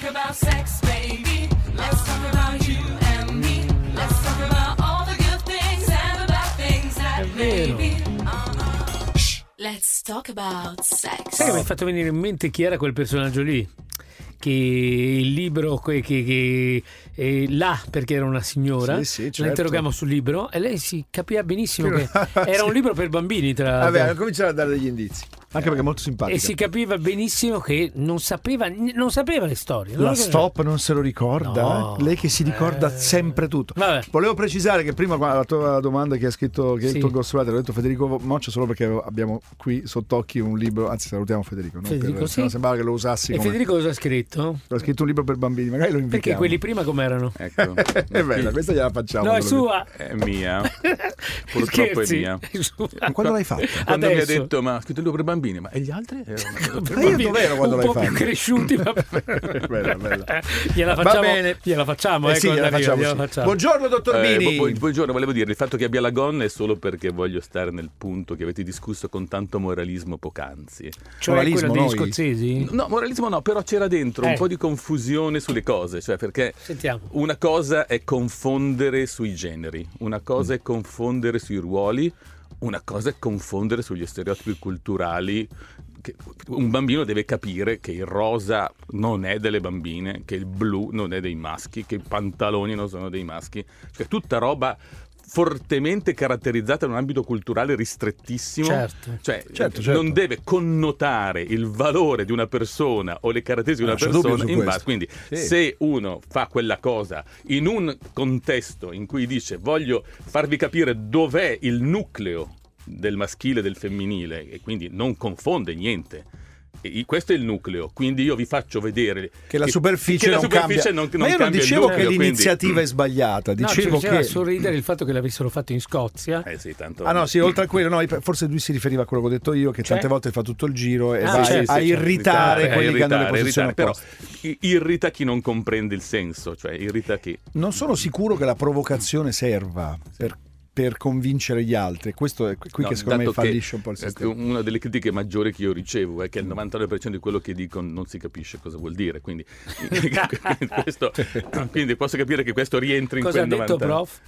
about sex, baby. Let's talk about you and me. Let's talk about all the good things and the bad things that maybe. Let's talk about sex. Sai che mi hai fatto venire in mente chi era quel personaggio lì? Che il libro che là, perché era una signora, certo. La interrogammo sul libro e lei si capiva benissimo che era un libro per bambini, tra l'altro. Vabbè, cominciare a dare degli indizi, anche perché è molto simpatica. E si capiva benissimo che non sapeva le storie. La Stop non se lo ricorda, No. Lei che si ricorda sempre tutto. Vabbè. Volevo precisare che prima la tua domanda che ha scritto che Sì. il tuo ghostwriter, ho detto Federico Moccia solo perché abbiamo qui sott'occhi un libro, anzi salutiamo Federico, no? Federico, sì. Se no sembrava che lo usassi E come... Federico cosa ha scritto? Ha scritto un libro per bambini, magari lo invitiamo. Perché quelli prima com'erano? Ecco. È bella, questa gliela facciamo. No, è sua. È mia. Purtroppo Scherzi? è mia. È sua. Quando l'hai fatto? Quando mi ha Adesso. detto ma ha scritto il libro per bambini, ma e gli altri? Ma io dov'ero quando un l'hai po' più fatto? cresciuti, ma... Bella. gliela Va facciamo, bene. gliela facciamo, Sì, gliela facciamo, sì. facciamo. Buongiorno dottor Bini. Buongiorno, volevo dire, il fatto che abbia la gonna è solo perché voglio stare nel punto che avete discusso con tanto moralismo poc'anzi. Cioè Moralismo, quello degli noi? scozzesi? No, moralismo no, però c'era dentro un po' di confusione sulle cose, cioè perché Sentiamo. una cosa è confondere sui generi, una cosa è confondere sui ruoli, una cosa è confondere sugli stereotipi culturali. Che un bambino deve capire che il rosa non è delle bambine, che il blu non è dei maschi, che i pantaloni non sono dei maschi, cioè tutta roba fortemente caratterizzata in un ambito culturale ristrettissimo. Certo. Non deve connotare il valore di una persona o le caratteristiche di una c'è dubbio persona su in questo. base. Quindi Sì. se uno fa quella cosa in un contesto in cui dice voglio farvi capire dov'è il nucleo del maschile e del femminile e quindi non confonde niente. E questo è il nucleo, quindi io vi faccio vedere Che la superficie che la non superficie cambia. non Ma io non cambia il dicevo nucleo, che quindi- l'iniziativa è sbagliata, No, dicevo c'era che... sorridere il fatto che l'avessero fatto in Scozia. Sì, tanto... Ah no, sì, oltre a quello, no, forse lui si riferiva a quello che ho detto io, che Cioè? tante volte fa tutto il giro e Ah, va certo, a certo. irritare quelli che hanno le posizioni però opposte. irrita chi non comprende il senso, cioè irrita chi... Non sono sicuro che la provocazione serva per convincere gli altri. Questo è qui che secondo me dato fallisce un po' il che, sistema. una delle critiche maggiori che io ricevo è che il 99% di quello che dicono non si capisce cosa vuol dire, quindi quindi posso capire che questo rientra in Cosa quel ha detto, 90. prof?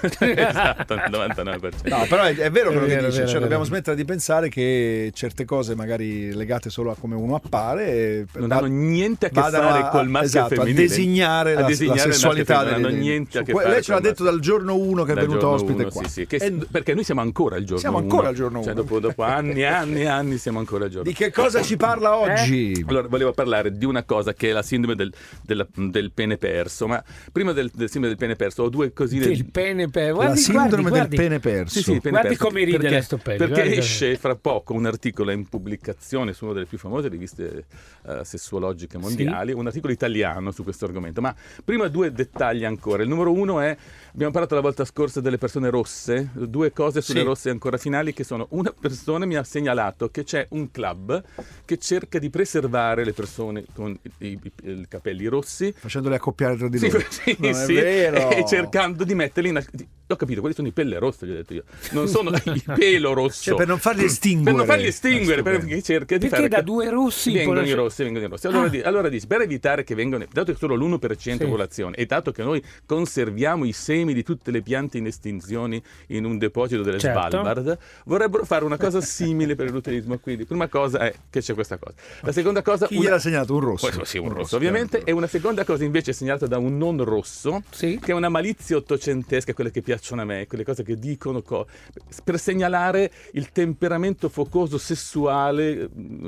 Esatto, il 99%. No, però è vero quello È che vero, dice, vero, cioè vero. dobbiamo smettere di pensare che certe cose magari legate solo a come uno appare Non hanno niente a che vadano fare col maschio esatto, e femminile. a designare la il maschio e sessualità femminile, non hanno delle- niente a che Su- fare lei ce l'ha col detto maschio. dal giorno 1 che è Dal venuto giorno ospite uno, qua. sì, che- E perché noi siamo ancora al giorno Siamo 1. ancora al giorno Cioè, 1. dopo anni e anni siamo ancora al giorno di che cosa ci parla oggi? Allora, volevo parlare di una cosa che è la sindrome del pene perso, ma prima del sindrome del pene perso ho due cosine. Il pene per... La Guardi, sindrome guardi. del pene perso. Sì, il pene Guardi perso. come ride Perché- la Stoppelli, Perché guarda. esce fra poco un articolo in pubblicazione su una delle più famose riviste sessuologiche mondiali, un articolo italiano su questo argomento. Ma prima due dettagli ancora. Il numero uno è, abbiamo parlato la volta scorsa delle persone rosse, due cose sulle Sì. rosse ancora finali, che sono: una persona mi ha segnalato che c'è un club che cerca di preservare le persone con i capelli rossi. Facendole accoppiare tra di Sì, loro. sì, Non è sì, vero. e cercando di metterli in... Ho capito, quelli sono i pelle rosse, gli ho detto io. Non sono il pelo rosso. Cioè, per non farli estinguere. Per non farli estinguere, Stupendo. perché cerca di Perché fare... da due rossi vengono poi- i rossi, vengono i rossi. Allora dici, per evitare che vengano... Dato che solo l'1% Sì. popolazione, e dato che noi conserviamo i semi di tutte le piante in estinzione in un deposito delle Certo. Svalbard, vorrebbero fare una cosa simile per l'utilizzo. Quindi, prima cosa è che c'è questa cosa. La seconda cosa... Chi gliel'ha segnato? Un rosso. Sì, un rosso, ovviamente. E una seconda cosa invece segnalata da un non rosso, Sì. che è una malizia ottocentesca, quelle che piacciono a me, quelle cose che dicono per segnalare il temperamento focoso sessuale.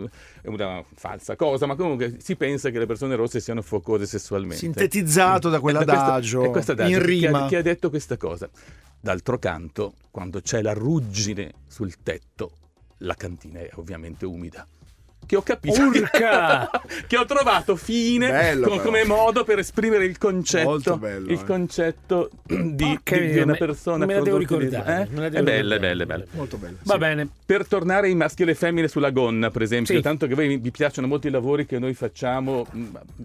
È una falsa cosa, ma comunque si pensa che le persone rosse siano focose sessualmente. Sintetizzato da quell'adagio, È questo adagio in rima. chi ha detto questa cosa. D'altro canto, quando c'è la ruggine sul tetto, la cantina è ovviamente umida. Che ho capito, Urca! che ho trovato fine Bello, però. come modo per esprimere il concetto, Molto bello, il concetto di Porca una me- persona. me la devo prodotto di- ricordare, me la È devo bella, è ricordare. bella, è bella. Molto bello. Va bene. Per tornare ai maschi e le femmine sulla gonna, per esempio, Sì. tanto che voi vi piacciono molto i lavori che noi facciamo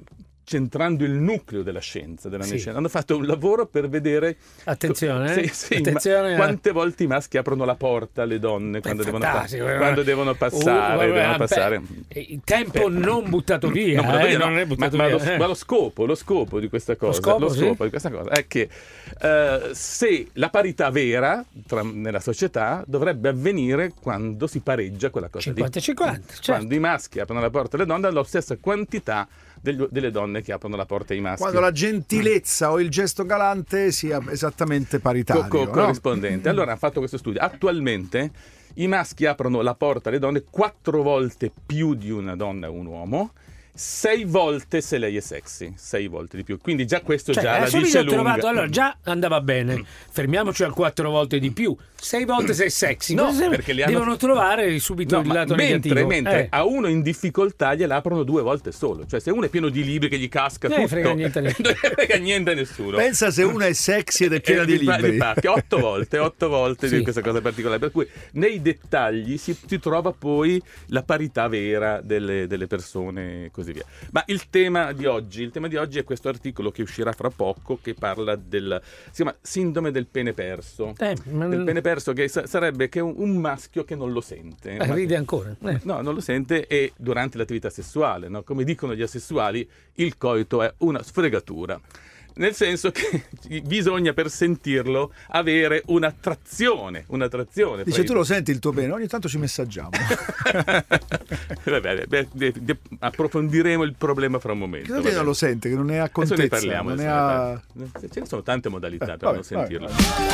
centrando il nucleo della scienza, della Sì. medicina. Hanno fatto un lavoro per vedere Attenzione, Sì, attenzione ma quante volte i maschi aprono la porta alle donne quando devono, fantastico, quando devono passare, vabbè, devono passare. il tempo non buttato via, No, no, non è buttato ma via. lo scopo di questa cosa, scopo, sì. di questa cosa è che se la parità vera nella società dovrebbe avvenire quando si pareggia quella cosa 50-50, certo. Quando i maschi aprono la porta alle donne, hanno la stessa quantità delle donne che aprono la porta ai maschi. Quando la gentilezza o il gesto galante sia esattamente paritario, no? Corrispondente. Allora hanno fatto questo studio. Attualmente i maschi aprono la porta alle donne 4 volte più di una donna o un uomo, 6 volte se lei è sexy, 6 volte di più. Quindi già questo Cioè, già la adesso dice ho lunga. trovato, allora già andava bene, fermiamoci al 4 volte di più, 6 volte sei sexy. No, Cosa perché li hanno- devono trovare subito No, il ma lato mentre negativo. a uno in difficoltà gliela aprono 2 volte solo. Cioè se uno è pieno di libri che gli casca tutto, frega niente a nessuno. non frega niente a nessuno. Pensa se una è sexy ed è piena di libri. 8 volte Sì. di questa cosa particolare. Per cui nei dettagli si trova poi la parità vera delle persone e così via. Ma il tema di oggi è questo articolo che uscirà fra poco, che parla si chiama sindrome del pene perso. Del pene perso, che sarebbe che un maschio che non lo sente. Ride ancora. No, non lo sente, e durante l'attività sessuale, no? Come dicono gli asessuali, il coito è una sfregatura. Nel senso che bisogna, per sentirlo, avere un'attrazione. Dice, tu lo senti il tuo pene? Ogni tanto ci messaggiamo. Vabbè, approfondiremo il problema fra un momento. Che non lo sente, che non ne ha Adesso contezza. ne parliamo. non ne adesso ha... ne parliamo. Ce ne sono tante modalità per vabbè, non sentirlo.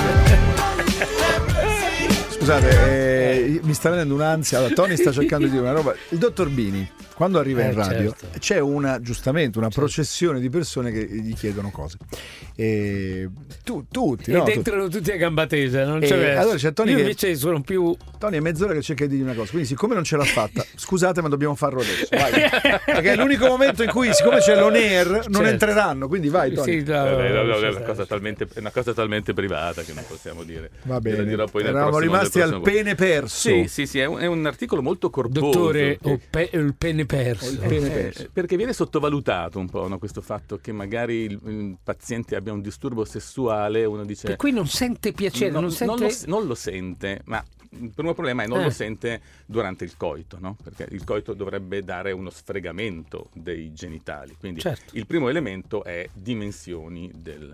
Scusate, mi sta venendo un'ansia. Allora, Tony sta cercando di dire una roba. Il dottor Bini, quando arriva in radio, certo. c'è giustamente una processione di persone che gli chiedono cose. Tutti, Ed no? entrano tutti a gamba tesa, non c'è allora c'è Tony Io che- invece sono più... Tony è mezz'ora che cerca di dire una cosa, quindi siccome non ce l'ha fatta, scusate ma dobbiamo farlo adesso, vai. Perché è l'unico momento in cui, siccome c'è l'on air, non Certo. entreranno, quindi vai Tony. Sì, no, È no, una cosa talmente privata che non possiamo dire. Va Ve la bene, dirò poi nel eravamo prossimo- rimasti nel al prossimo- pene perso. Sì, è un articolo molto corposo. Dottore, che- il pene perso. Il pene perso. perché viene sottovalutato un po', no, questo fatto che magari il paziente abbia un disturbo sessuale, uno dice... Per cui non sente piacere, non sente... non lo sente, ma il primo problema è non lo sente durante il coito, no? Perché il coito dovrebbe dare uno sfregamento dei genitali, quindi Certo. il primo elemento è dimensioni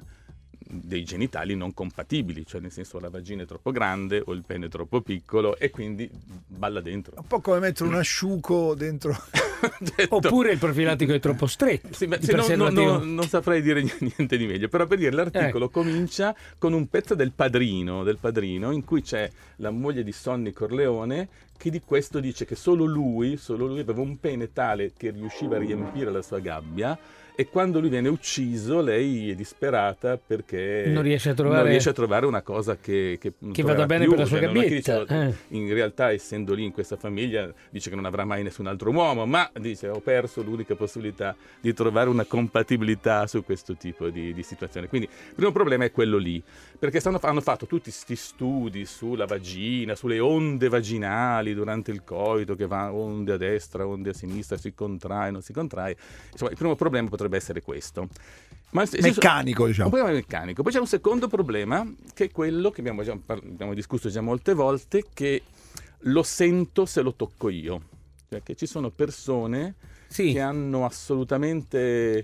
dei genitali non compatibili, cioè nel senso la vagina è troppo grande o il pene è troppo piccolo e quindi balla dentro. Un po' come mettere un asciugo dentro. Oppure il profilattico è troppo stretto. Sì, il se no, preservativo. non saprei dire niente di meglio, però per dire l'articolo comincia con un pezzo del padrino in cui c'è la moglie di Sonny Corleone che di questo dice che solo lui aveva un pene tale che riusciva a riempire la sua gabbia, e quando lui viene ucciso lei è disperata perché Non riesce a trovare una cosa che vada bene più, per la sua cioè, non è che gabbietta. dice, in realtà, essendo lì in questa famiglia, dice che non avrà mai nessun altro uomo, ma dice ho perso l'unica possibilità di trovare una compatibilità su questo tipo di situazione. Quindi il primo problema è quello lì, perché hanno fatto tutti questi studi sulla vagina, sulle onde vaginali durante il coito, che va onde a destra, onde a sinistra, si contrae, non si contrae. Insomma, il primo problema potrebbe essere questo. Ma Meccanico, diciamo. Un problema meccanico. Poi c'è un secondo problema, che è quello che abbiamo discusso già molte volte, che lo sento se lo tocco io. Cioè che ci sono persone che hanno assolutamente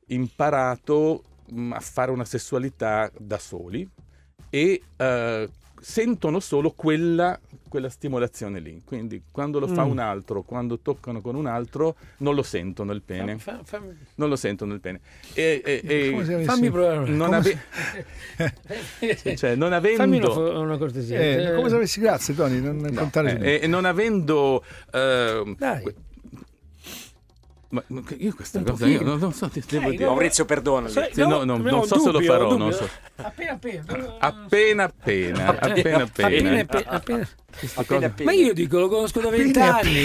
imparato a fare una sessualità da soli e sentono solo quella stimolazione lì. Quindi quando lo fa un altro, quando toccano con un altro, non lo sentono il pene. Non lo sentono il pene. Fammi provare. Non avendo... Fammi una cortesia. Come se avessi, grazie Tony, non contare su me. E non avendo... Dai. Ma io questa cosa io non so, devo dire. Maurizio, perdonami. Non so se lo farò, non so. Appena. Appena. Ma io dico, lo conosco da 20 anni.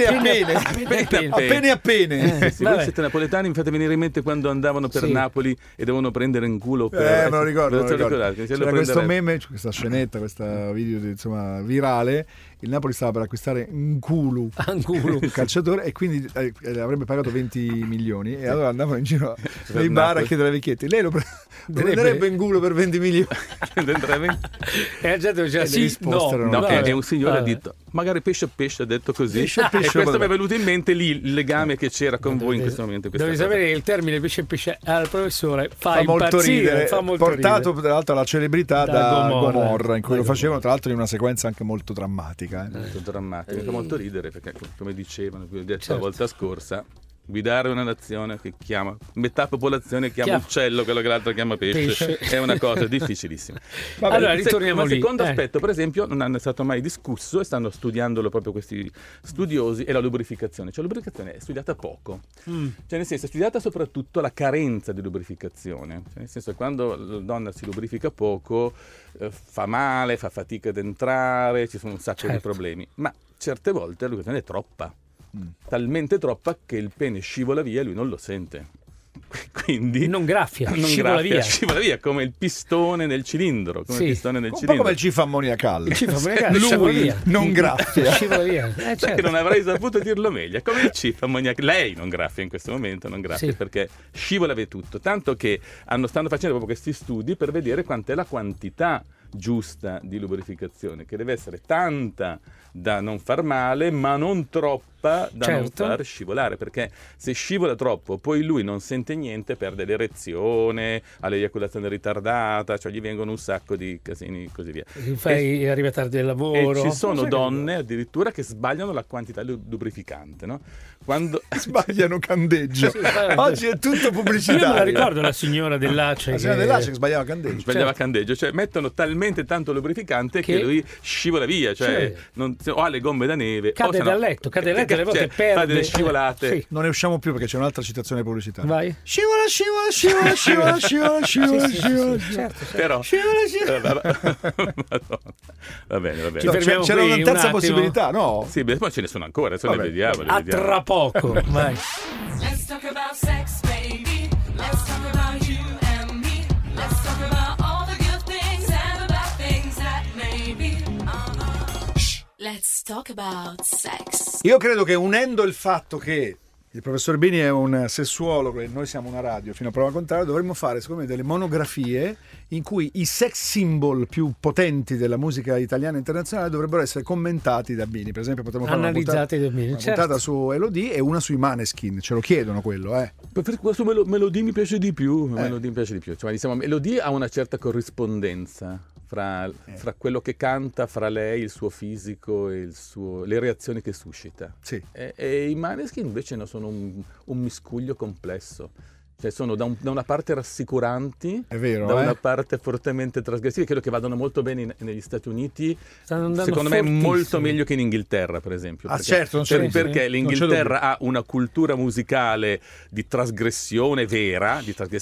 Appena. Sì, voi siete napoletani, mi fate venire in mente quando andavano per Sì. Napoli e devono prendere in culo per... Me lo ricordo. Ricordate? C'era questo meme, questa scenetta, questa video insomma virale. Il Napoli stava per acquistare N'Gulu, un calciatore, e quindi avrebbe pagato 20 milioni, e allora andavano in giro nei bar a chiedere ai vecchietti: lei lo prenderebbe N'Gulu per 20 milioni? E la gente diceva le sì, risposte erano- No, vabbè. e un signore ha Vabbè. detto magari pesce a pesce, ha detto così, Pesce a pesce, e questo vabbè. mi è venuto in mente lì il legame che c'era con voi in questo momento. questa Devi cosa. sapere che il termine pesce al professore Fa molto ridere, fa molto portato ridere. tra l'altro alla celebrità Da da Gomorra. Gomorra, in cui Da lo facevano Gomorra. tra l'altro in una sequenza anche molto drammatica. Molto drammatico, fa molto ridere perché, come dicevano, come ho detto Certo. la volta scorsa, guidare una nazione che chiama metà popolazione chiama Chiama- uccello, quello che l'altro chiama pesce, è una cosa difficilissima. Allora, Il ritorniamo ma lì. secondo aspetto, per esempio, non è stato mai discusso e stanno studiandolo proprio questi studiosi, è la lubrificazione. Cioè la lubrificazione è studiata poco, cioè nel senso è studiata soprattutto la carenza di lubrificazione, cioè, nel senso che quando la donna si lubrifica poco fa male, fa fatica ad entrare, ci sono un sacco di Certo. problemi, ma certe volte la lubrificazione è troppa, talmente troppa che il pene scivola via e lui non lo sente. Quindi Non graffia, non scivola graffia, via. scivola via come il pistone nel cilindro, come Sì. il pistone nel Un po' cilindro. come il cif ammoniacale. Ci fa fregare, scivola Lui via. non graffia. Scivola via. Sai Certo. che non avrei saputo dirlo meglio, è come il cif ammoniacale. Lei non graffia in questo momento, non graffia Sì. perché scivola via tutto, tanto che stanno facendo proprio questi studi per vedere quant'è la quantità giusta di lubrificazione, che deve essere tanta da non far male, ma non troppa da non Certo. far scivolare, perché se scivola troppo poi lui non sente niente, perde l'erezione, ha l'eiaculazione ritardata, cioè gli vengono un sacco di casini e così via. Arriva tardi al E lavoro. ci sono donne addirittura che sbagliano la quantità di lubrificante, no? Quando Sbagliano candeggio. Sì, guarda. Oggi è tutto Io me la pubblicitario. ricordo la signora dell'ACE. La signora dell'ACE che sbagliava candeggio. sbagliava candeggio, cioè mettono talmente tanto lubrificante che Che- lui scivola via, cioè Sì. o ha le gomme da neve, Cade o se no- dal letto, cade dal letto e alle volte cioè, perde. fa delle scivolate. Sì. Non ne usciamo più perché c'è un'altra citazione pubblicitaria. Vai. Scivola, scivola, scivola, scivola, scivola, scivola, scivola. Certo, certo. Però Scivola, scivola. Madonna. Va bene, va bene. Ci No, fermiamo c'era qui una un terza attimo. possibilità, no? Sì, beh, poi ce ne sono ancora, adesso le Vabbè. vediamo. le A vediamo. tra poco. Vai. Let's talk about sex, baby. Let's talk about you and me. Let's talk about all the good things and the bad things that may be. Let's talk about sex. Io credo che unendo il fatto che il professor Bini è un sessuologo e noi siamo una radio, fino a prova contraria, dovremmo fare secondo me delle monografie in cui i sex symbol più potenti della musica italiana e internazionale dovrebbero essere commentati da Bini. Per esempio potremmo fare Analizzati da Bini, una certo. puntata su Elodie e una sui Maneskin, ce lo chiedono quello, eh. Questo Melodie mi piace di più. Melodie mi piace di più. Cioè, diciamo, Melodie ha una certa corrispondenza fra quello che canta, fra lei, il suo fisico e le reazioni che suscita. Sì. E i Maneskin invece no, sono un miscuglio complesso. Cioè sono da una parte rassicuranti, È vero, da una eh? parte fortemente trasgressivi. Credo che vadano molto bene negli Stati Uniti. Stanno andando Secondo me fortissimo. molto meglio che in Inghilterra, per esempio. Ah, Perché- certo, non c'è dubbio. perché Non c'è l'Inghilterra dubbio. ha una cultura musicale di trasgressione vera,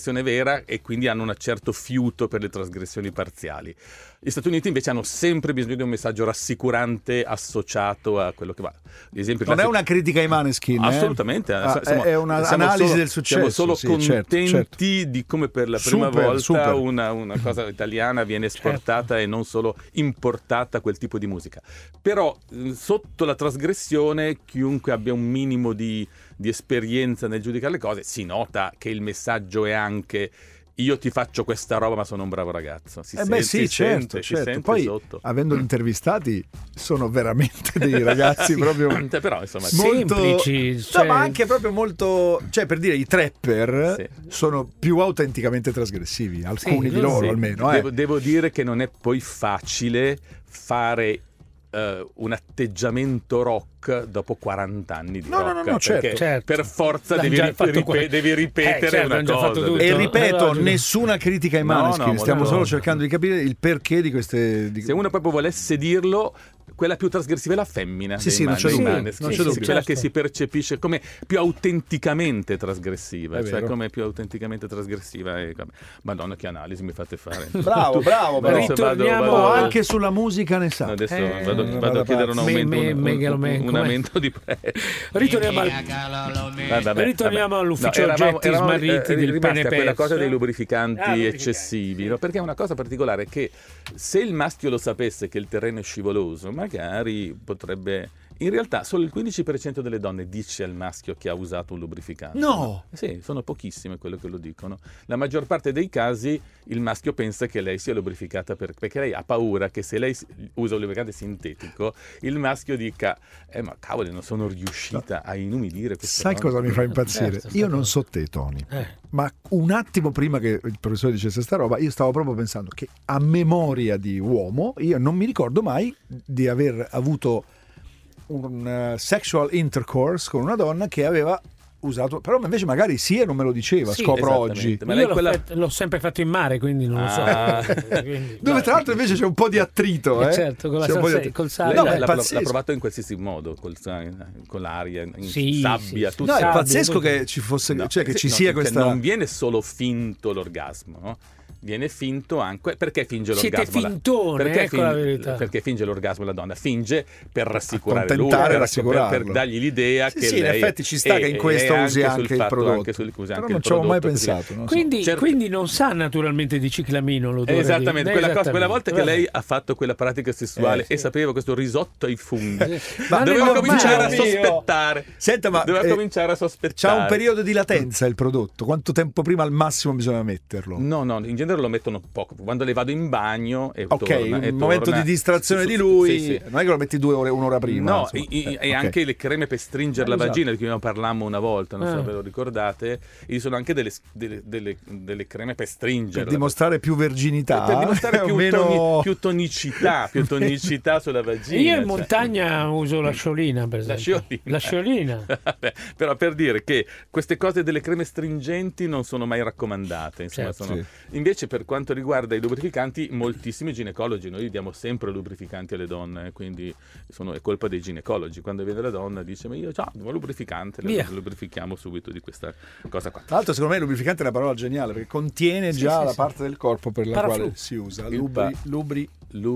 e quindi hanno un certo fiuto per le trasgressioni parziali. Gli Stati Uniti invece hanno sempre bisogno di un messaggio rassicurante associato a quello che va. L'esempio Non è classico- una critica ai Maneskin, eh? Assolutamente, Ah, siamo- è una siamo analisi solo- del successo. Siamo solo sì, contenti certo. di come per la prima Super, volta super. una cosa italiana viene esportata e non solo importata quel tipo di musica. Però sotto la trasgressione chiunque abbia un minimo di esperienza nel giudicare le cose si nota che il messaggio è anche: io ti faccio questa roba ma sono un bravo ragazzo. Si Beh sì, certo, si certo. sente Poi, sotto. avendoli intervistati, sono veramente dei ragazzi proprio Però insomma molto semplici, No, cioè- ma anche proprio molto, cioè per dire, i trapper Sì. sono più autenticamente trasgressivi, alcuni di loro Sì. almeno, eh. Devo dire che non è poi facile fare un atteggiamento rock dopo 40 anni di No, no, rock, no, certo. perché Certo. per forza L'hanno devi, già fatto devi ripetere certo, una hanno già cosa. fatto tutto. E ripeto, No, nessuna critica ai No, Maneskin, no, stiamo molto- solo cercando di capire il perché di queste Se uno proprio volesse dirlo, quella più trasgressiva è la femmina. Sì, non c'è dubbio, Maneskin, non c'è dubbio. quella che si percepisce come più autenticamente trasgressiva, È cioè vero. come più autenticamente trasgressiva. Madonna, che analisi mi fate fare. Bravo, però. Adesso Ritorniamo Anche sulla musica ne sa. Adesso Eh, vado a chiedere un aumento, un com'è? aumento di prezzo. Ritorniamo all'ufficio oggetti smarriti del pene a quella cosa perso. dei lubrificanti lubrificanti. eccessivi, no? Perché è una cosa particolare che se il maschio lo sapesse che il terreno è scivoloso, magari potrebbe... In realtà solo il 15% delle donne dice al maschio che ha usato un lubrificante. No! Sì, sono pochissime quello che lo dicono. La maggior parte dei casi il maschio pensa che lei sia lubrificata perché lei ha paura che se lei usa un lubrificante sintetico il maschio dica ma cavolo, non sono riuscita a inumidire questa Sai donna. cosa mi fa impazzire? Certo, Io non so te, Tony, ma un attimo prima che il professore dicesse sta roba, io stavo proprio pensando che a memoria di uomo io non mi ricordo mai di aver avuto un sexual intercourse con una donna che aveva usato, però invece magari sì e non me lo diceva, Sì, scopro oggi. esattamente. Ma Io lei l'ho, quella- l'ho sempre fatto in mare, quindi non lo so. Quindi- Dove tra l'altro invece c'è un po' di attrito, certo, con la C'è un po' di salsa- attrito. col sale. No, Lei è l'ha pazzesco. provato in qualsiasi modo, con l'aria, in Sì, sabbia, sì, tutto. No, è Sabbia, pazzesco così. che ci fosse, No, cioè che ci no, sia cioè, questa. non viene solo finto l'orgasmo, no? Viene finto anche perché finge Siete l'orgasmo fintone, perché ecco la verità. perché finge l'orgasmo la donna, finge per rassicurare lui, Accontentare e per rassicurarlo. dargli l'idea Sì, che sì, in lei effetti ci sta che in questo usi sul anche il fatto, prodotto. anche usi Però anche non il ci avevo mai prodotto, così. pensato, non so. Quindi, Certo. quindi non sa naturalmente di ciclamino l'odore. Esattamente, quella volta che Vabbè. lei ha fatto quella pratica sessuale sì. e sapeva questo risotto ai funghi, Ma non è doveva normale. cominciare a Mio. sospettare. Senta, ma doveva cominciare a sospettare. c'ha un periodo di latenza il prodotto? Quanto tempo prima al massimo bisogna metterlo? No, in genere lo mettono poco. Quando le vado in bagno e Ok, torna, un e momento torna. di distrazione Sì, di lui, sì. non è che lo metti 2 ore, un'ora prima. No, insomma. e Ok. anche le creme per stringere la Esatto. vagina, di cui ne parlammo una volta, non so se ve lo ricordate. Ci sono anche delle creme per stringere. Per dimostrare più verginità, per dimostrare o più, meno... più tonicità sulla vagina. Io in cioè. montagna uso la sciolina, per La esempio. sciolina. La sciolina. Vabbè, però per dire che queste cose delle creme stringenti non sono mai raccomandate, insomma, Certo. sono... Invece per quanto riguarda i lubrificanti, moltissimi ginecologi, noi diamo sempre lubrificanti alle donne, quindi è colpa dei ginecologi. Quando viene la donna dice ma io devo lubrificante, Via. lo lubrifichiamo subito di questa cosa qua. Tra l'altro secondo me il lubrificante è una parola geniale perché contiene già sì, la sì. parte del corpo per la Paraflu. quale si usa. Il pa- Lubri.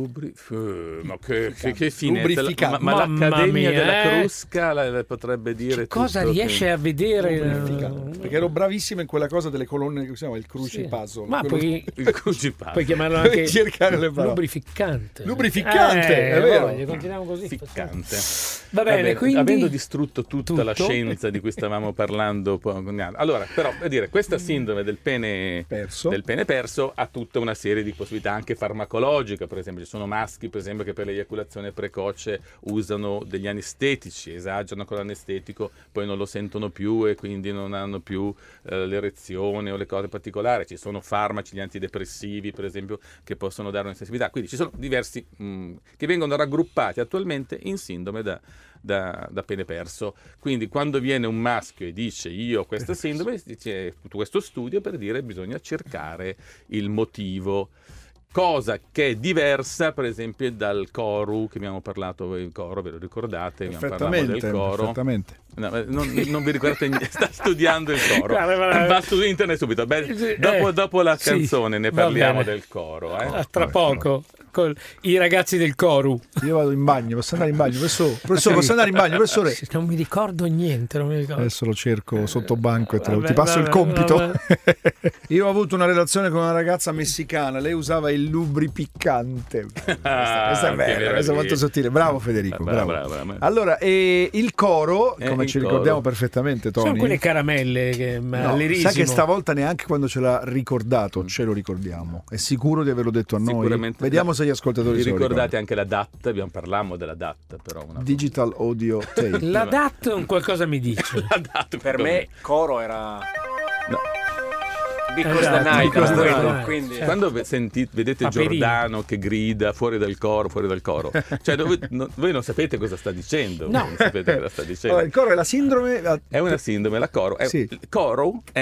Ma che finezza, Lubrificante. ma Mamma l'Accademia mia, della Crusca la potrebbe dire Cosa tutto riesce che... a vedere? Lubrificante. Perché ero bravissimo in quella cosa delle colonne che si chiama il crucipuzzle. Ma Quello- poi Il crucipasso. puoi chiamarlo Devi anche cercare le parole. lubrificante. Lubrificante, è vero. voglio, continuiamo così. Ficcante. Va bene, quindi avendo distrutto tutta la Tutto? scienza di cui stavamo parlando, allora, però, per dire, questa sindrome del pene perso ha tutta una serie di possibilità anche farmacologiche. Per esempio, ci sono maschi, per esempio, che per l'eiaculazione precoce usano degli anestetici, esagerano con l'anestetico, poi non lo sentono più e quindi non hanno più l'erezione o le cose particolari. Ci sono farmaci, gli antidepressivi, per esempio, che possono dare una sensibilità. Quindi ci sono diversi che vengono raggruppati attualmente in sindrome da pene perso. Quindi quando viene un maschio e dice io ho questa sindrome, c'è tutto questo studio per dire bisogna cercare il motivo. Cosa che è diversa, per esempio, dal coro che abbiamo parlato. Il coro, ve lo ricordate? Abbiamo parlato del coro. Perfettamente. No, non vi ricordate niente, sta studiando il coro. Guarda. Va su internet subito. Dopo la canzone ne va parliamo bene. del coro. Tra poco, con i ragazzi del Coru. Io vado in bagno, posso andare in bagno? Professore, posso andare in bagno, professore? Non mi ricordo niente, non mi ricordo. Adesso lo cerco sotto banco e Vabbè, ti passo il vabbè, compito. vabbè. Io ho avuto una relazione con una ragazza messicana, lei usava il lubrificante. Questa è che bella, questa è molto meraviglia. sottile. Bravo Federico, bravo. Bravo. Allora, il coro, come il ci coro. ricordiamo perfettamente, Tony. Sono quelle caramelle che No, allerisimo. sai che stavolta neanche quando ce l'ha ricordato ce lo ricordiamo. È sicuro di averlo detto a noi? Sicuramente. Vediamo se gli ascoltatori Vi se lo ricordate ricordano. anche la DAT? Parlammo della DAT, però. Digital Audio Tape. La DAT un qualcosa mi dice. La DAT Per me coro era No. Because Esatto, the Night, Because the quello, Night, quindi certo. Quando vedete Paperino. Giordano che grida fuori dal coro, cioè voi non sapete cosa sta dicendo. No. Non sapete cosa sta dicendo. Allora, il coro è la sindrome. È una sindrome, la coro. Sì. Il coro è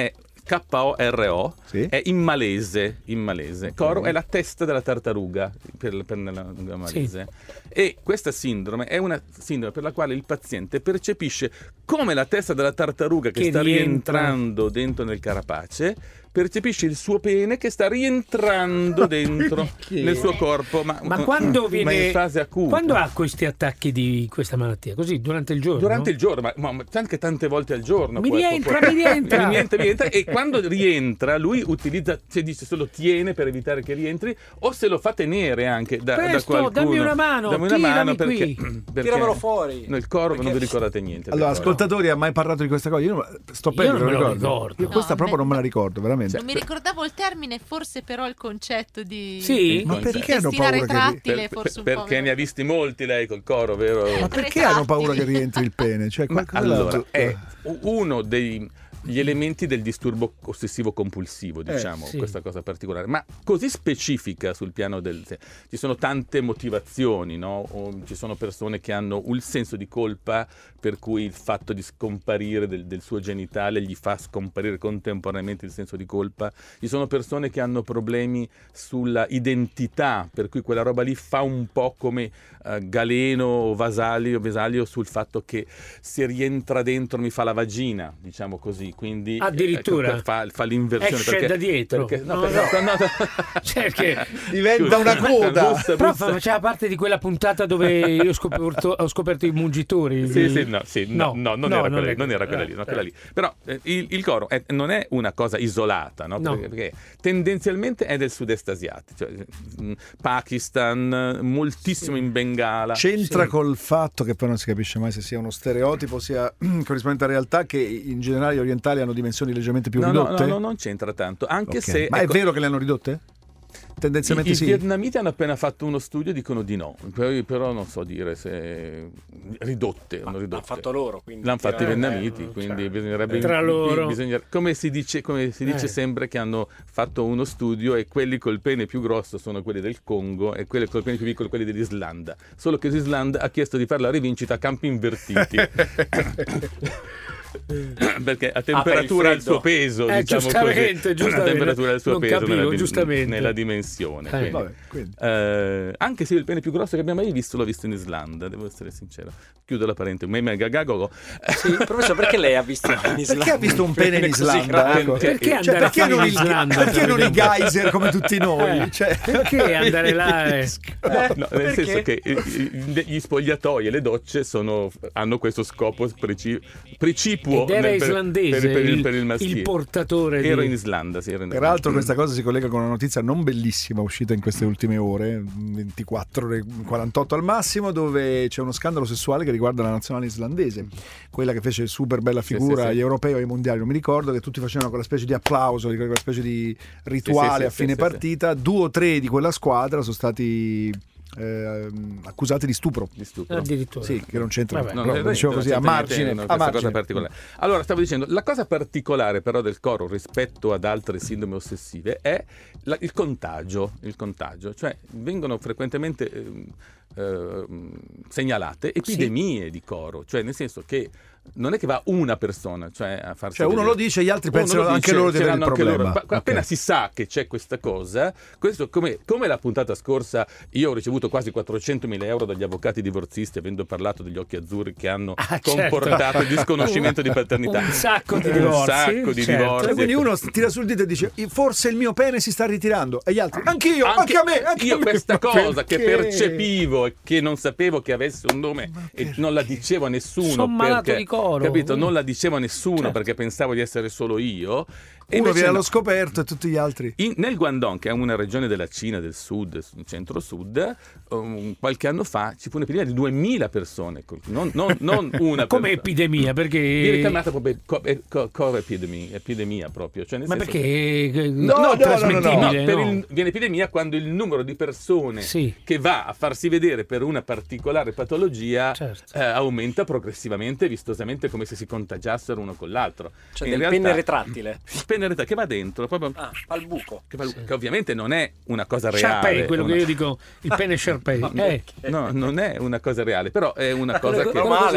K-O-R-O, Sì. è in malese. Koro è la testa della tartaruga per la lingua malese. E questa sindrome è una sindrome per la quale il paziente percepisce come la testa della tartaruga che sta rientrando dentro nel carapace percepisce il suo pene che sta rientrando dentro nel suo corpo, ma quando viene, ma in fase acuta. Quando ha questi attacchi di questa malattia? Così durante il giorno? Durante il giorno, ma anche tante volte al giorno. Mi rientra. E quando rientra, lui utilizza, se dice se lo tiene per evitare che rientri, o se lo fa tenere anche da qualcuno. Dammi una mano, perché tiramelo fuori. Nel coro non vi ricordate niente. Allora, ascoltatori, ha mai parlato di questa cosa? Io sto Io non me lo ricordo. ricordo. Io questa No, proprio non me la ricordo, veramente. Non mi ricordavo il termine, forse però il concetto di Sì? Ma di perché hanno intestina paura retrattile forse un po' perché ne ha visti molti lei col coro, vero? Ma perché hanno paura che rientri il pene? Cioè, Ma allora, qualcosa è uno degli elementi del disturbo ossessivo compulsivo, diciamo, sì. questa cosa particolare, ma così specifica sul piano ci sono tante motivazioni, no? O ci sono persone che hanno il senso di colpa per cui il fatto di scomparire del suo genitale gli fa scomparire contemporaneamente il senso di colpa. Ci sono persone che hanno problemi sulla identità, per cui quella roba lì fa un po' come Galeno o Vesalio sul fatto che se rientra dentro mi fa la vagina, diciamo così. Quindi addirittura fa l'inversione, esce perché da dietro, no. Cioè che diventa una coda. però faceva parte di quella puntata dove io ho scoperto i mungitori. Non era quella lì. Però il coro non è una cosa isolata, no? Perché tendenzialmente è del sud-est asiatico, cioè, Pakistan, moltissimo in Bengala. C'entra col fatto che poi non si capisce mai se sia uno stereotipo, sia corrispondente a realtà, che in generale gli orientali hanno dimensioni leggermente più ridotte? No, non c'entra tanto. Anche se. Ma è vero che le hanno ridotte? Tendenzialmente I sì. vietnamiti hanno appena fatto uno studio, dicono di no, però non so dire se ridotte. L'hanno fatto loro, quindi l'hanno fatto i vietnamiti, quindi bisognerebbe tra loro. come si dice sempre che hanno fatto uno studio e quelli col pene più grosso sono quelli del Congo e quelli col pene più piccolo quelli dell'Islanda, solo che l'Islanda ha chiesto di fare la rivincita a campi invertiti. Perché a temperatura al suo peso, diciamo giustamente, così, a temperatura del suo non peso capivo, nella dimensione. Anche se il pene più grosso che abbiamo mai visto l'ho visto in Islanda, devo essere sincero. Chiudo la parentesi. Sì, professore, perché lei ha visto in Islanda? Perché ha visto un pene in Islanda? Perché andare a fare in Islanda? Perché non i geyser come tutti noi? Perché andare là? No, nel senso che gli spogliatoi e le docce hanno questo scopo precipuo. Ed era islandese per il maschile. Il portatore ero in Islanda, sì, Peraltro questa cosa si collega con una notizia non bellissima uscita in queste ultime ore, 24 ore 48 al massimo, dove c'è uno scandalo sessuale che riguarda la nazionale islandese, quella che fece super bella figura agli europei o ai mondiali, non mi ricordo, che tutti facevano quella specie di applauso, quella specie di rituale a fine partita. 2 o 3 di quella squadra sono stati accusati di stupro. Addirittura. Sì, che non c'entra. Lo dicevo così a margine. Cosa particolare. Allora, stavo dicendo, la cosa particolare però del coro rispetto ad altre sindrome ossessive è il contagio. Cioè vengono frequentemente segnalate epidemie di coro, cioè nel senso che non è che va una persona, cioè a farsi uno lo dice, gli altri pensano anche loro di avere il problema. Appena si sa che c'è questa cosa, questo come la puntata scorsa, io ho ricevuto quasi 400.000 euro dagli avvocati divorzisti avendo parlato degli occhi azzurri che hanno comportato il disconoscimento di paternità. Un sacco di divorzi. E quindi uno tira sul dito e dice forse il mio pene si sta ritirando, e gli altri anche a me. Questa cosa che percepivo e che non sapevo che avesse un nome e non la dicevo a nessuno. Sono malato di coro. Capito? Non la dicevo a nessuno perché pensavo di essere solo io. E uno viene allo scoperto e tutti gli altri. Nel Guangdong, che è una regione della Cina del sud, centro-sud, qualche anno fa ci fu un'epidemia di 2000 persone, non una come epidemia, perché viene chiamata proprio epidemia proprio, cioè nel senso perché viene epidemia quando il numero di persone che va a farsi vedere per una particolare patologia aumenta progressivamente, vistosamente, come se si contagiassero uno con l'altro. Cioè del pene retrattile che va dentro proprio al buco, che ovviamente non è una cosa reale. Sharpei, quello che io dico, il pene Sharpei. No, non è una cosa reale, però è una cosa che normale.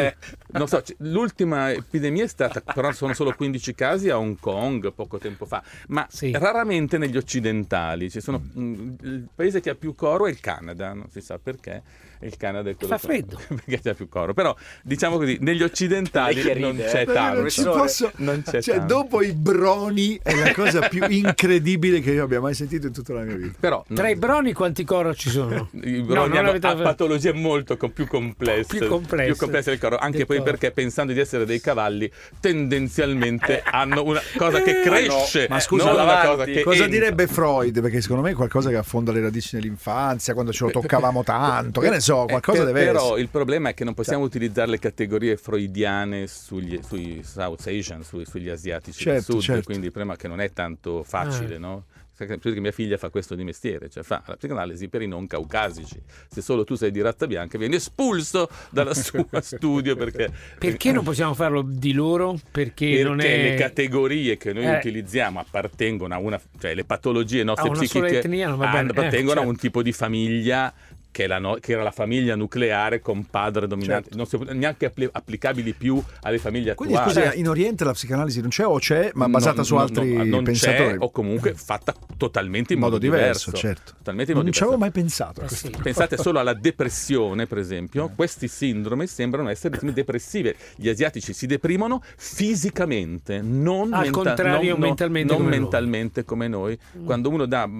non so, l'ultima epidemia è stata, però sono solo 15 casi a Hong Kong poco tempo fa, ma raramente negli occidentali. Ci sono, il paese che ha più coro è il Canada, non si sa perché. Il Canada è quello fa freddo perché c'è più coro, però diciamo così, negli occidentali non c'è tanto. Non c'è tanto. Dopo i broni è la cosa più incredibile che io abbia mai sentito in tutta la mia vita. Però tra i broni quanti coro ci sono? I broni hanno patologie molto più complesse del coro, anche poi perché pensando di essere dei cavalli tendenzialmente hanno una cosa che cresce. Ma scusa, cosa direbbe Freud? Perché secondo me è qualcosa che affonda le radici nell'infanzia, quando ce lo toccavamo tanto, che ne so, qualcosa deve essere. Però il problema è che non possiamo utilizzare le categorie freudiane sui South Asian, sugli asiatici del sud, quindi il problema è che non è tanto facile, no? Che mia figlia fa questo di mestiere, cioè fa la psicanalisi per i non caucasici. Se solo tu sei di razza bianca vieni espulso dalla sua studio perché non possiamo farlo di loro? Perché non è... le categorie che noi utilizziamo appartengono a una, cioè le patologie nostre psichiche appartengono a un tipo di famiglia che era la famiglia nucleare con padre dominante, non sono neanche applicabili più alle famiglie attuali. Quindi scusa, in Oriente la psicanalisi non c'è o c'è, ma basata su altri pensatori? C'è, o comunque fatta totalmente in modo diverso, certo. Totalmente in modo non ci avevo mai pensato. Pensate solo alla depressione, per esempio. Questi sindromi sembrano essere depressive. Gli asiatici si deprimono fisicamente, non al contrario mentalmente come noi. Quando uno dà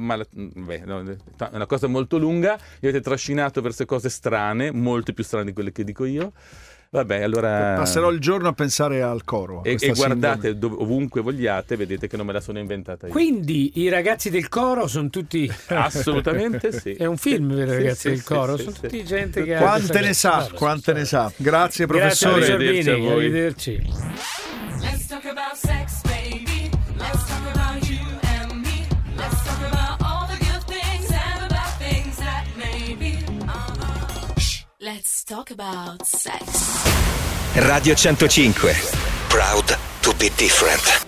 è una cosa molto lunga, io avete trascinato verso cose strane, molto più strane di quelle che dico io. Vabbè, allora passerò il giorno a pensare al coro. E guardate ovunque vogliate, vedete che non me la sono inventata io. Quindi i ragazzi del coro sono tutti assolutamente sì. È un film, vero, ragazzi del coro? Sono tutti gente che quante ne sa. Grazie professore. Grazie, arrivederci. Let's talk about sex, baby. Let's talk about you and me. Let's talk about all the good things and the bad things that may be. Let's talk about sex. Radio 105. Proud to be different.